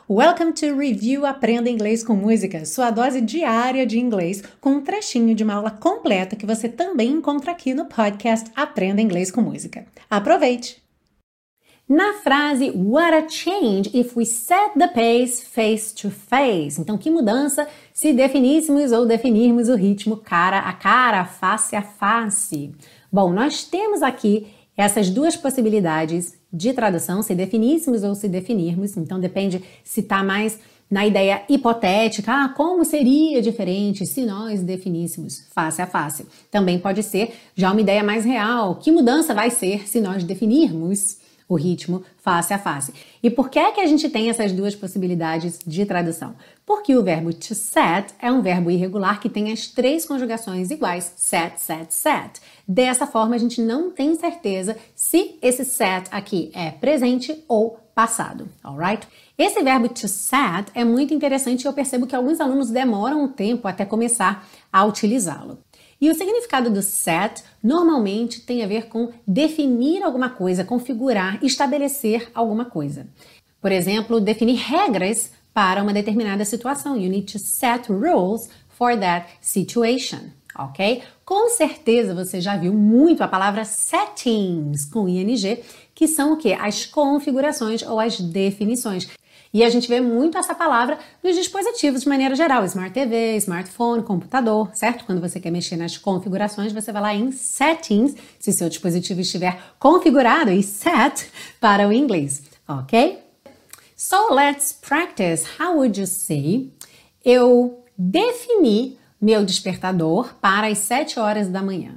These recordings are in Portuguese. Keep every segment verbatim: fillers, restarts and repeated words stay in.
Welcome to Review Aprenda Inglês com Música, sua dose diária de inglês com um trechinho de uma aula completa que você também encontra aqui no podcast Aprenda Inglês com Música. Aproveite! Na frase What a change if we set the pace face to face. Então, que mudança se definíssemos ou definirmos o ritmo cara a cara, face a face. Bom, nós temos aqui essas duas possibilidades de tradução, se definíssemos ou se definirmos. Então, depende se está mais na ideia hipotética, ah, como seria diferente se nós definíssemos face a face. Também pode ser já uma ideia mais real, que mudança vai ser se nós definirmos o ritmo face a face. E por que é que a gente tem essas duas possibilidades de tradução? Porque o verbo to set é um verbo irregular que tem as três conjugações iguais, set, set, set. Dessa forma, a gente não tem certeza se esse set aqui é presente ou passado, alright? Esse verbo to set é muito interessante e eu percebo que alguns alunos demoram um tempo até começar a utilizá-lo. E o significado do set normalmente tem a ver com definir alguma coisa, configurar, estabelecer alguma coisa. Por exemplo, definir regras para uma determinada situação. You need to set rules for that situation, ok? Com certeza você já viu muito a palavra settings com ing, que são o quê? As configurações ou as definições. E a gente vê muito essa palavra nos dispositivos de maneira geral, Smart T V, smartphone, computador, certo? Quando você quer mexer nas configurações, você vai lá em Settings, se seu dispositivo estiver configurado, e Set para o inglês, ok? So let's practice. How would you say? Eu defini meu despertador para as sete horas da manhã.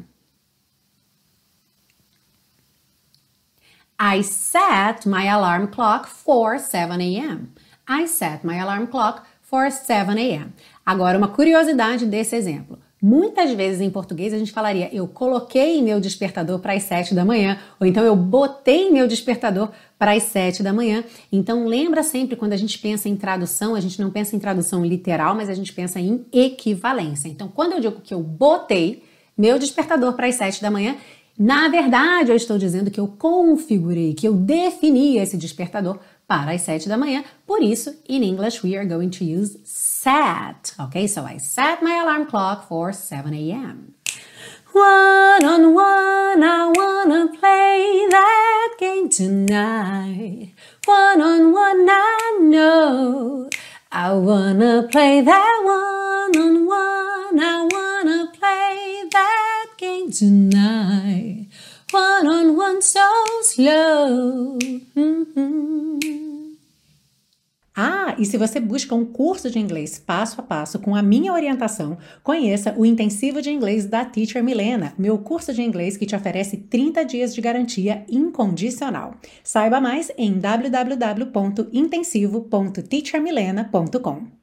I set my alarm clock for seven a m I set my alarm clock for seven a m Agora, uma curiosidade desse exemplo. Muitas vezes em português a gente falaria eu coloquei meu despertador para as sete da manhã, ou então eu botei meu despertador para as sete da manhã. Então lembra sempre, quando a gente pensa em tradução, a gente não pensa em tradução literal, mas a gente pensa em equivalência. Então quando eu digo que eu botei meu despertador para as sete da manhã, na verdade, eu estou dizendo que eu configurei, que eu defini esse despertador para as sete da manhã. Por isso, in English, we are going to use set. Okay, so I set my alarm clock for seven a m One on one, I wanna play that game tonight. One on one, I know. I wanna play that one on one. I wanna play that game tonight. One on one, so slow. Mm-hmm. Ah, e se você busca um curso de inglês passo a passo com a minha orientação, conheça o Intensivo de Inglês da Teacher Milena, meu curso de inglês que te oferece trinta dias de garantia incondicional. Saiba mais em w w w ponto intensivo ponto teacher milena ponto com.